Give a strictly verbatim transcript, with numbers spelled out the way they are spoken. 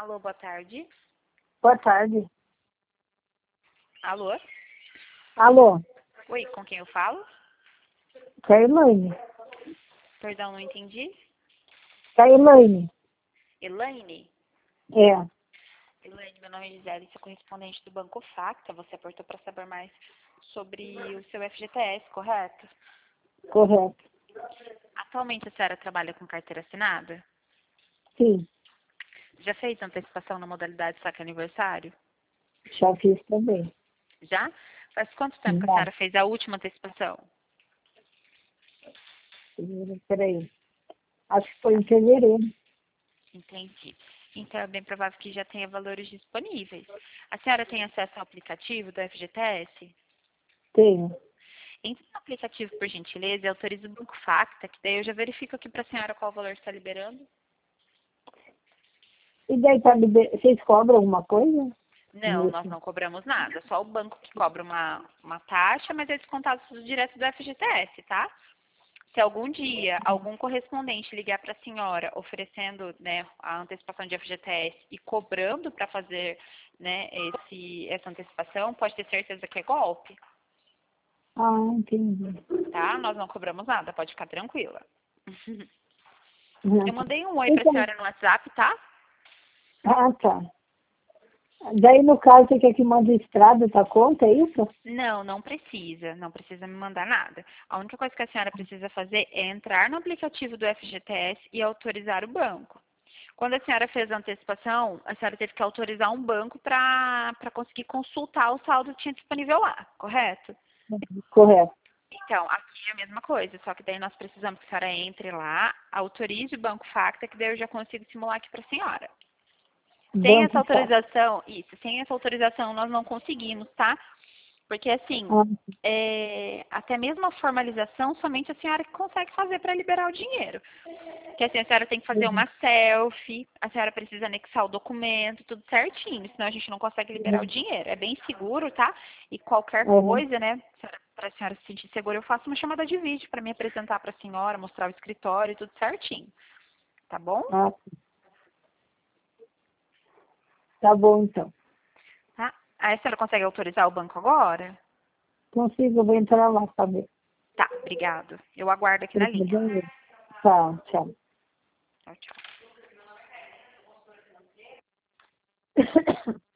Alô, boa tarde. Boa tarde. Alô? Alô, Oi, com quem eu falo? que é a Elaine. Perdão, não entendi. Que é a Elaine. Elaine? É, Elaine, meu nome é Gisele, sou correspondente do Banco Facta. Você apertou para saber mais sobre o seu F G T S, correto? correto. Atualmente a senhora trabalha com carteira assinada? Sim, Já fez antecipação na modalidade saque aniversário? já fiz também. Já? Faz quanto tempo que a Já. senhora fez a última antecipação? Peraí. Acho que foi em fevereiro. Entendi. Então é bem provável que já tenha valores disponíveis. A senhora tem acesso ao aplicativo do F G T S? Tenho. Entre no aplicativo, por gentileza, e autorize o Banco Facta, que daí eu já verifico aqui para a senhora qual valor está liberando. E daí, tá liber... vocês cobram alguma coisa? Não, nós Nisso? não cobramos nada. Só o banco que cobra uma, uma taxa, mas é descontado tudo direto do F G T S, tá? Se algum dia algum correspondente ligar para a senhora oferecendo, né, a antecipação de F G T S e cobrando para fazer, né, esse, essa antecipação, pode ter certeza que é golpe, Ah, entendi. tá? Nós não cobramos nada, pode ficar tranquila. Ah, Eu tá. mandei um oi para a Então, senhora no WhatsApp, tá? ah, tá. Daí, no caso, você quer que mande estrada da conta, é isso? Não, não precisa, não precisa me mandar nada. A única coisa que a senhora precisa fazer é entrar no aplicativo do F G T S e autorizar o banco. Quando a senhora fez a antecipação, a senhora teve que autorizar um banco para para conseguir consultar o saldo que tinha disponível lá, correto? Correto. Então, aqui é a mesma coisa, só que daí nós precisamos que a senhora entre lá, autorize o Banco Facta, que daí eu já consigo simular aqui para a senhora. Sem essa Banco Fácil. autorização, isso, sem essa autorização nós não conseguimos, tá? Porque assim, Ah, é, até mesmo a formalização, somente a senhora que consegue fazer para liberar o dinheiro. Que assim, a senhora tem que fazer uhum, uma selfie, a senhora precisa anexar o documento, tudo certinho, senão a gente não consegue liberar o uhum, dinheiro. É bem seguro, tá? E qualquer uhum. coisa, né, para a senhora se sentir segura, eu faço uma chamada de vídeo para me apresentar para a senhora, mostrar o escritório, tudo certinho. Tá bom? Ah, tá bom, então. Tá? Aí a senhora consegue autorizar o banco agora? Consigo, eu vou entrar lá, saber. Tá, obrigado. Eu aguardo aqui na linha. Tá, tchau. Tchau, tchau.